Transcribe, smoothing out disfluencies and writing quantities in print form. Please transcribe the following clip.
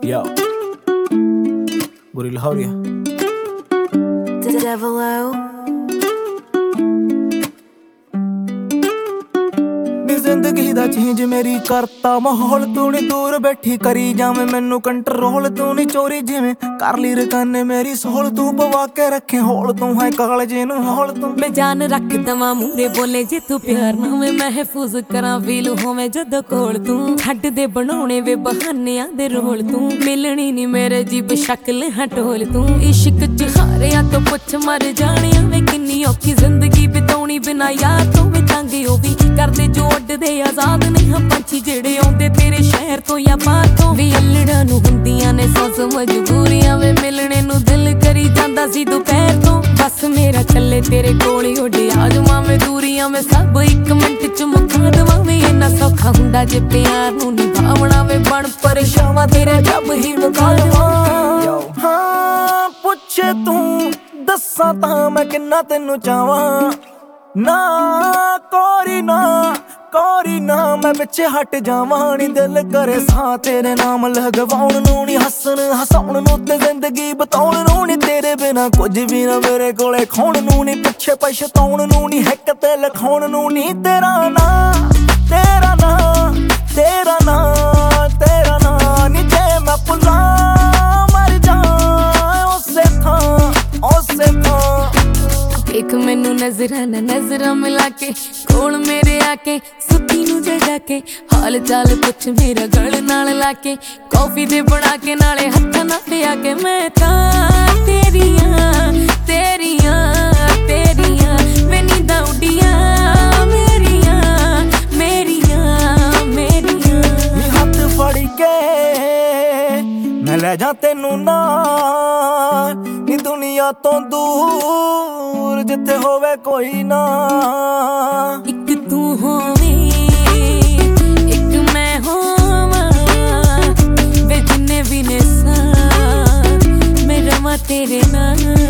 Yo, Guri Lahoria. The Devil O. ਜ਼ਿੰਦਗੀ ਦਾ change ਮੇਰੀ ਕਰਤਾ ਮਾਹੌਲ ਤੂੰ ਨੀ ਦੂਰ ਬੈਠੀ ਕਰੀ ਜਾਵੇਂ ਮੈਨੂੰ ਕੰਟਰੋਲ ਤੂੰ ਨੀ ਚੋਰੀ ਜਿਵੇਂ ਕਰ ਲਈ ਰਕਾਨੇ ਮੇਰੀ ਸੋਲ ਤੂੰ ਪਵਾ ਕੇ ਰੱਖੇ ਹੋਲ ਤੂੰ ਹੈ ਕਾਲਜੇ ਨੂੰ ਹੌਲ ਤੂੰ ਮੈਂ ਜਾਨ ਰੱਖ ਦਵਾਂ ਮੂਰੇ ਬੋਲੇ ਜੇ ਤੂੰ ਪਿਆਰ ਨਾ ਮੈਂ ਮਹਿਫੂਜ਼ ਕਰਾਂ ਫੀਲ ਹੋਵੇਂ ਜਦੋਂ ਕੋਲ ਤੂੰ ਛੱਡ ਦੇ ਬਣਾਉਣੇ ਵੇ ਬਹਾਨਿਆਂ ਦੇ ਰੋਲ ਤੂੰ ਮਿਲਣੀ ਨੀ ਮੇਰੇ ਜੀਬ ਸ਼ਕਲ ਹਟੋਲ ਤੂੰ ਇਸ਼ਕ ਚ ਹਾਰਿਆ ਤੋਂ ਪੁੱਛ ਮਰ ਜਾਣਿਆ ਵੇ ਕਿੰਨੀ ਔਖੀ ਜ਼ਿੰਦਗੀ ਬਿਤਾਉਣੀ ਬਿਨਾ ਯਾਰ ਤੋਂ ਵੀ ਤੰਗ ਉਹ ਵੀ ਕਰਦੇ ਜੋ ਦੇ ਆਜ਼ਾਦ ਨਹੀਂ ਹਾਂ ਪੰਛੀ ਜਿਹੜੇ ਆਉਂਦੇ ਤੇਰੇ ਸ਼ਹਿਰ ਤੋਂ ਜਾਂ ਬਾਹਰ ਤੋਂ ਵੀ ਅਲੜਾਂ ਨੂੰ ਹੁੰਦੀਆਂ ਨੇ ਸੌ ਮਜਬੂਰੀਆਂ ਵੇ ਮਿਲਣੇ ਨੂੰ ਦਿਲ ਕਰੀ ਜਾਂਦਾ ਸੀ ਦੁਪਹਿਰ ਤੋਂ ਬਸ ਮੇਰਾ ਚੱਲੇ ਤੇਰੇ ਕੋਲ ਹੀ ਉੱਡੇ ਆ ਜਾਵਾਂ ਮੈਂ ਦੂਰੀਆਂ ਮੈਂ ਸਭ ਇੱਕ ਮਿੰਟ ਚ ਮੁਕਾ ਦੇਵਾਂ ਵੇ ਇੰਨਾ ਸੌਖਾ ਹੁੰਦਾ ਜੇ ਪਿਆਰ ਨੂੰ ਨਿਭਾਉਣਾ ਵੇ ਬਣ ਪਰਛਾਵਾਂ ਤੇਰੇ ਜਬ ਹੀ ਮੁਕਾ ਦੇਵਾਂ ਹਾਂ ਪੁੱਛੇ ਤੂੰ ਦੱਸਾਂ ਤਾਂ ਮੈਂ ਕਿੰਨਾ ਤੈਨੂੰ ਚਾਹਾਂ ਨਾ ਕੋਰੀ ਨਾ ਮੈਂ ਪਿੱਛੇ ਹਟ ਜਾਵਾਂ ਨੀ ਦਿਲ ਕਰੇ ਸਾਂ ਤੇਰੇ ਨਾਮ ਲਗਵਾਉਣ ਨੂੰ ਨੀ ਹੱਸਣ ਹਸਾਉਣ ਨੂੰ ਤੇ ਜ਼ਿੰਦਗੀ ਬਤਾਉਣ ਨੂੰ ਨੀ ਤੇਰੇ ਬਿਨਾ ਕੁਝ ਵੀ ਨਾ ਮੇਰੇ ਕੋਲੇ ਖਾਣ ਨੂੰ ਨੀ ਪਿੱਛੇ ਪਛਤਾਉਣ ਨੂੰ ਨੀ ਹਿੱਕ ਤੇ ਲਿਖਾਉਣ ਨੂੰ ਨੀ ਤੇਰਾ ਨਾਂ ਨੀ ਜੇ ਮੈਂ ਭੁੱਲਾਂ ਮਰ ਜਾ ਉਸੇ ਥਾਂ ਦੇਖ ਮੈਨੂੰ ਨਜ਼ਰਾਂ ਮਿਲਾ ਕੇ ਕੋਲ ਮੇਰੇ ਆ ਕੇ ਸੁੱਤੀ ਨੂੰ ਜਗਾ ਕੇ ਹਾਲ ਚਾਲ ਪੁੱਛ ਮੇਰਾ ਗਲ ਨਾਲ ਲਾ ਕੇ ਕੌਫੀ ਦੇ ਬਣਾ ਕੇ ਨਾਲੇ ਹੱਥਾਂ ਨਾਲ ਪਿਆ ਕੇ ਮੈਂ ਤਾਂ ਤੇਰੀਆਂ ਵੇ ਨੀਂਦਾਂ ਉੱਡੀਆਂ ਮੇਰੀਆਂ ਨੀ ਹੱਥ ਫੜ ਕੇ ਮੈਂ ਲੈ ਜਾ ਤੈਨੂੰ ਨਾਲ ਨੀ ਦੁਨੀਆ ਤੋਂ ਦੂਰ ਜਿੱਥੇ ਹੋਵੇ ਕੋਈ ਨਾ ਇੱਕ ਤੂੰ ਹੋਵੇਂ ਇੱਕ ਮੈਂ ਹੋਵਾਂ ਵੇ ਜਿੰਨੇ ਵੀ ਨੇ ਸਾਂ ਮੈਂ ਰਵਾਂ ਤੇਰੇ ਨਾਲ